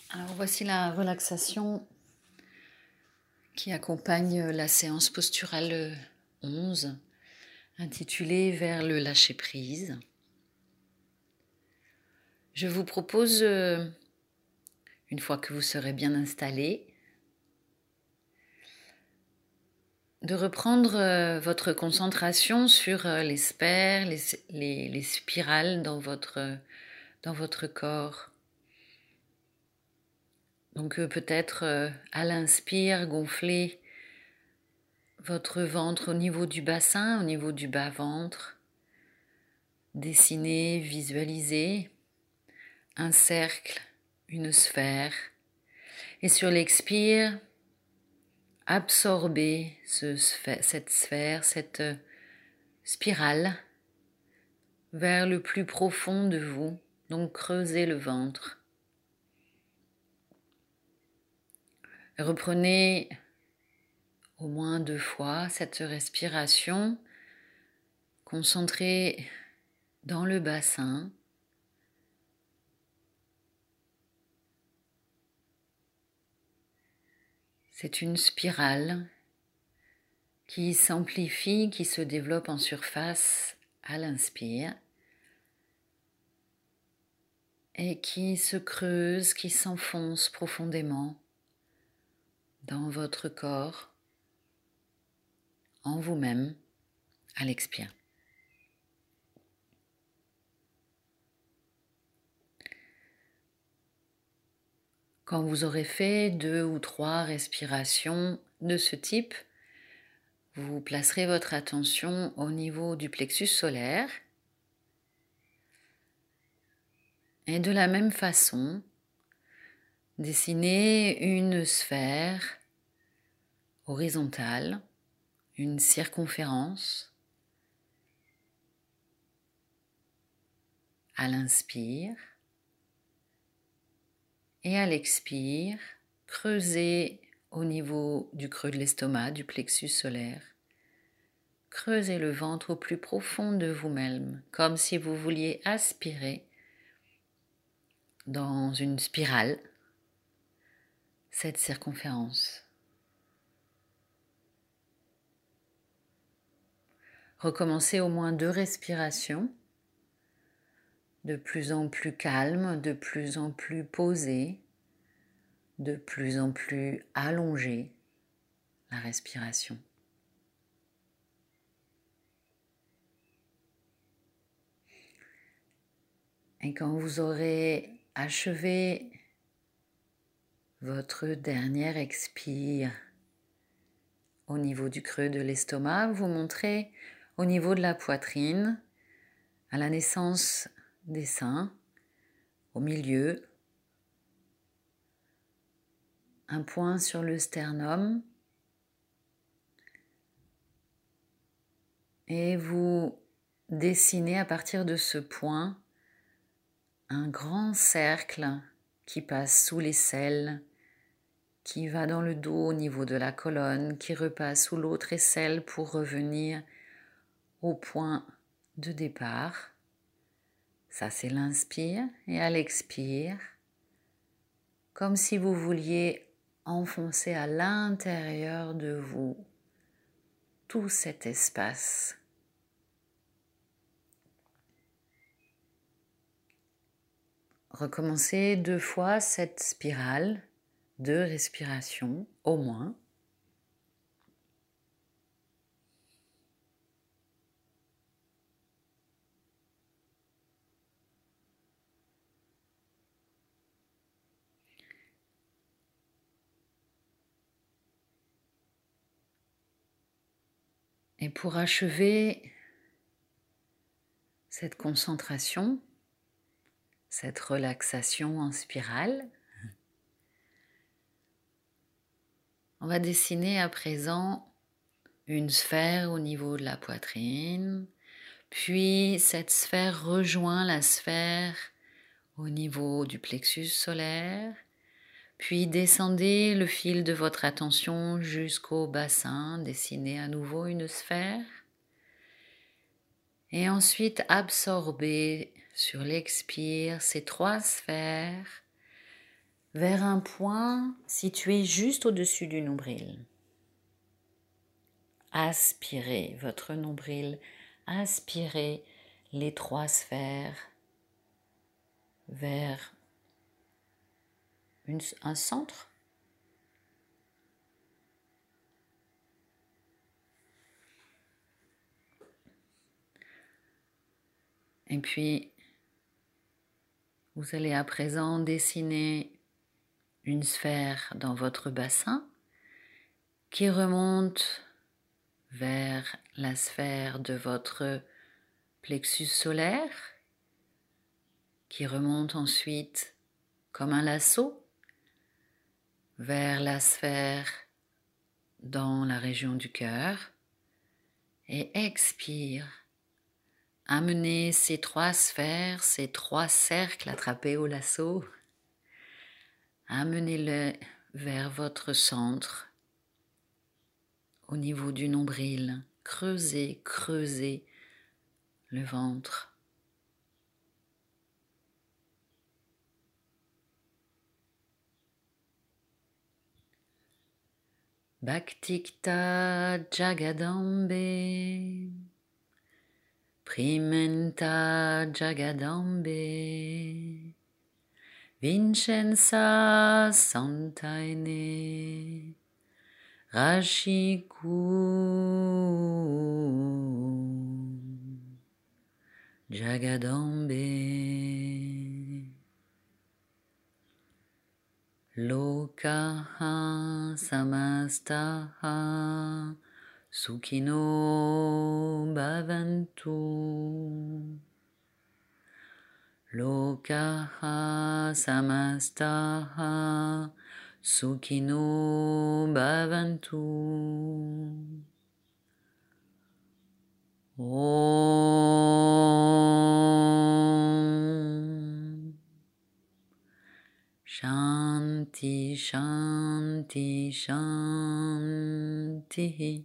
Alors voici la relaxation qui accompagne la séance posturale 11, intitulée Vers le lâcher-prise. Je vous propose, une fois que vous serez bien installé, de reprendre votre concentration sur les sphères, les spirales dans votre corps. Donc peut-être à l'inspire, gonfler votre ventre au niveau du bassin, au niveau du bas-ventre. Dessinez, visualisez un cercle, une sphère. Et sur l'expire, absorbez cette sphère, cette spirale vers le plus profond de vous. Donc creusez le ventre. Reprenez au moins 2 fois cette respiration, concentrée dans le bassin. C'est une spirale qui s'amplifie, qui se développe en surface à l'inspire et qui se creuse, qui s'enfonce profondément dans votre corps, en vous-même, à l'expire. Quand vous aurez fait 2 ou 3 respirations de ce type, vous placerez votre attention au niveau du plexus solaire et de la même façon, dessinez une sphère horizontale, une circonférence à l'inspire et à l'expire, creusez au niveau du creux de l'estomac, du plexus solaire. Creusez le ventre au plus profond de vous-même, comme si vous vouliez aspirer dans une spirale cette circonférence. Recommencez au moins 2 respirations, de plus en plus calmes, de plus en plus posées, de plus en plus allongée la respiration. Et quand vous aurez achevé votre dernière expire au niveau du creux de l'estomac, vous montrez au niveau de la poitrine, à la naissance des seins, au milieu, un point sur le sternum, et vous dessinez à partir de ce point un grand cercle qui passe sous l'aisselle, qui va dans le dos au niveau de la colonne, qui repasse sous l'autre aisselle pour revenir au point de départ. Ça, c'est l'inspire. Et à l'expire, comme si vous vouliez enfoncer à l'intérieur de vous tout cet espace. Recommencez 2 fois cette spirale, 2 respirations au moins. Et pour achever cette concentration, cette relaxation en spirale, on va dessiner à présent une sphère au niveau de la poitrine, puis cette sphère rejoint la sphère au niveau du plexus solaire, puis descendez le fil de votre attention jusqu'au bassin, dessinez à nouveau une sphère, et ensuite absorbez sur l'expire ces 3 sphères vers un point situé juste au-dessus du nombril. Aspirez votre nombril, aspirez les 3 sphères vers un centre. Et puis, vous allez à présent dessiner une sphère dans votre bassin qui remonte vers la sphère de votre plexus solaire, qui remonte ensuite comme un lasso vers la sphère dans la région du cœur, et expire. Amenez ces 3 sphères, ces 3 cercles attrapés au lasso, amenez-les vers votre centre, au niveau du nombril. Creusez, creusez le ventre. Bhaktikta Jagadambe, Primenta Jagadambe, Vincenza Santaine, Rashiku Jagadambe. Lokaha samastaha sukhino bhavantu. Lokaha samastaha sukhino bhavantu. Om Shanti, Shanti, Shanti.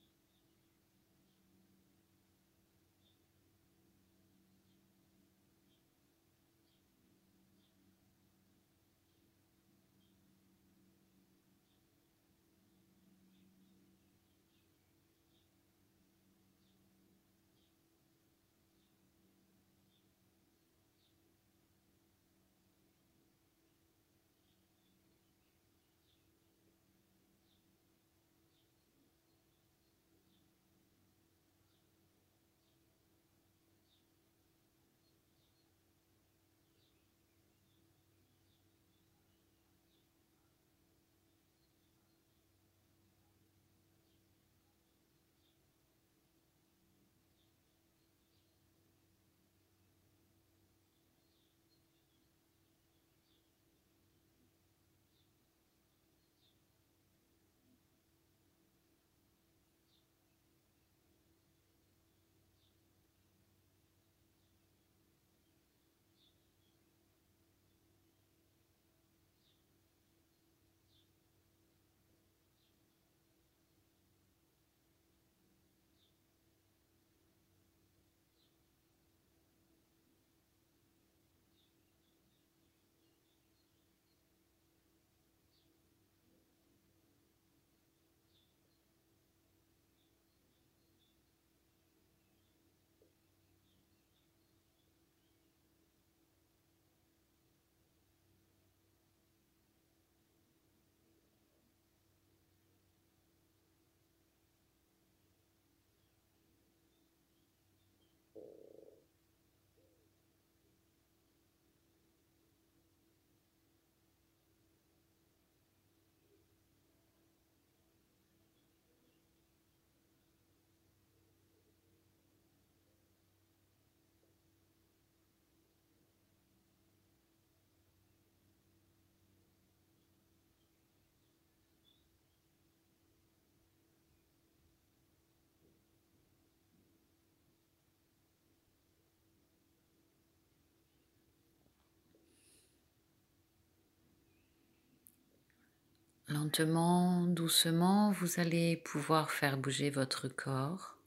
Lentement, doucement, vous allez pouvoir faire bouger votre corps.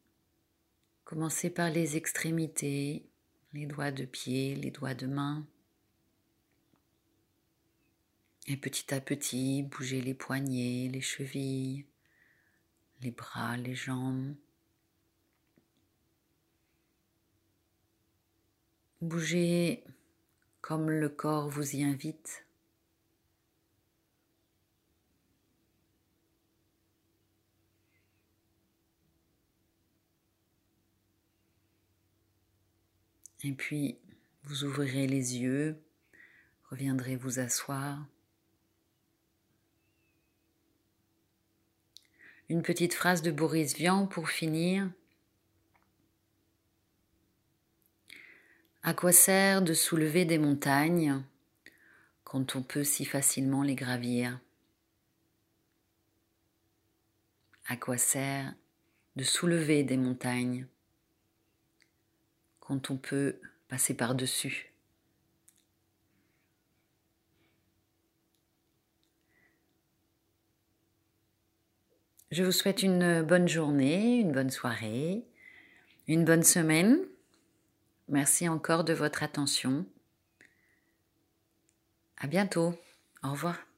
Commencez par les extrémités, les doigts de pied, les doigts de main. Et petit à petit, bougez les poignets, les chevilles, les bras, les jambes. Bougez comme le corps vous y invite. Et puis, vous ouvrirez les yeux, reviendrez vous asseoir. Une petite phrase de Boris Vian pour finir. À quoi sert de soulever des montagnes quand on peut si facilement les gravir? À quoi sert de soulever des montagnes quand on peut passer par-dessus? Je vous souhaite une bonne journée, une bonne soirée, une bonne semaine. Merci encore de votre attention. À bientôt. Au revoir.